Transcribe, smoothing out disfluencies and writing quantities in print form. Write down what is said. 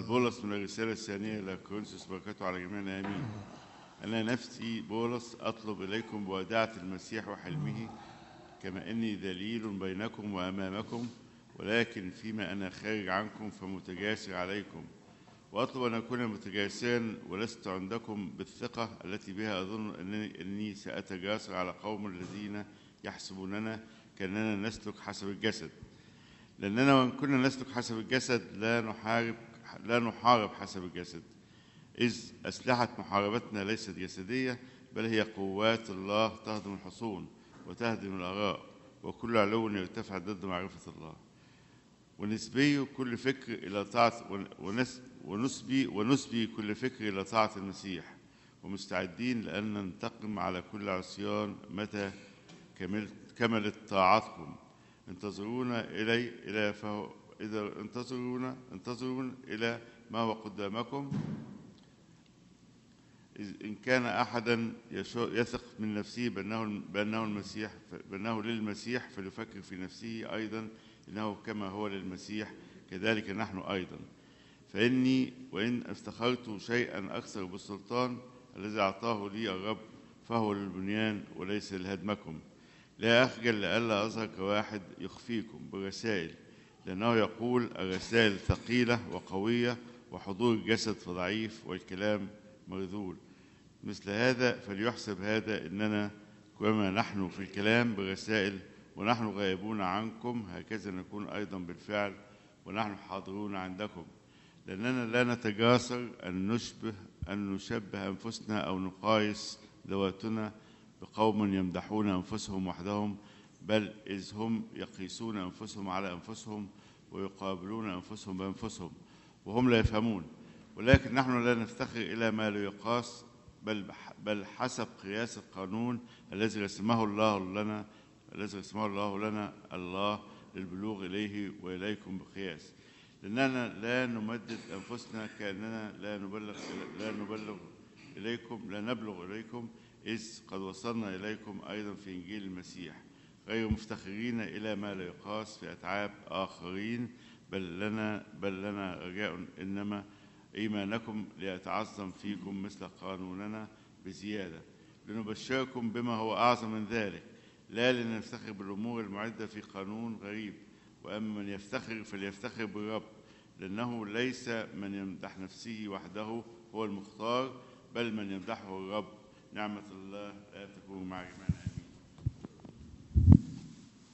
بولس من الرسالة الثانية إلى كورنثوس، بركاته على جميعنا آمين. أنا نفسي بولس أطلب إليكم بوداعة المسيح وحلمه، كما إني دليل بينكم وأمامكم، ولكن فيما أنا خارج عنكم فمتجاسر عليكم. وأطلب أن أكون متجاسرا ولست عندكم بالثقة التي بها أظن أني سأتجاسر على قوم الذين يحسبوننا كأننا نسلك حسب الجسد. لأننا وإن كنا نسلك حسب الجسد لا نحارب حسب الجسد، إذ أسلحة محاربتنا ليست جسدية، بل هي قوات الله تهدم الحصون وتهدم الآراء وكل علو يرتفع ضد معرفة الله، ونسبي كل فكر إلى طاعة ونسبي كل فكر إلى طاعة المسيح، ومستعدين لأن ننتقم على كل عصيان متى كملت طاعتكم. انتظرون إلى ما هو قدامكم. إن كان أحدا يثق من نفسه بأنه للمسيح فليفكر في نفسه أيضا إنه كما هو للمسيح كذلك نحن أيضا. فإني وإن افتخرت شيئا أكثر بالسلطان الذي أعطاه لي الرب فهو للبنيان وليس لهدمكم. لا أخجل لئلا أظهر كواحد يخفيكم برسائل، لأنه يقول الرسائل ثقيلة وقوية وحضور الجسد فضعيف والكلام مرذول. مثل هذا فليحسب هذا إننا كما نحن في الكلام برسائل ونحن غائبون عنكم هكذا نكون أيضا بالفعل ونحن حاضرون عندكم، لأننا لا نتجاسر أن نشبه أنفسنا أو نقايس ذواتنا بقوم يمدحون أنفسهم وحدهم، بل إذ هم يقيسون أنفسهم على أنفسهم ويقابلون أنفسهم بأنفسهم وهم لا يفهمون. ولكن نحن لا نفتخر إلى ما لا يقاس، بل حسب قياس القانون الذي رسمه الله لنا الله للبلوغ إليه وإليكم بقياس. لأننا لا نمدد أنفسنا كأننا لا نبلغ إليكم، إذ قد وصلنا إليكم أيضا في إنجيل المسيح، غير مفتخرين إلى ما لا يقاس في أتعاب آخرين، بل لنا رجاء إنما إيمانكم ليتعظم فيكم مثل قانوننا بزيادة، لنبشركم بما هو أعظم من ذلك، لا لنفتخر بالأمور المعدة في قانون غريب. وأما من يفتخر فليفتخر بالرب، لأنه ليس من يمدح نفسه وحده هو المختار، بل من يمدحه الرب. نعمة الله لا تكون مع جميعنا.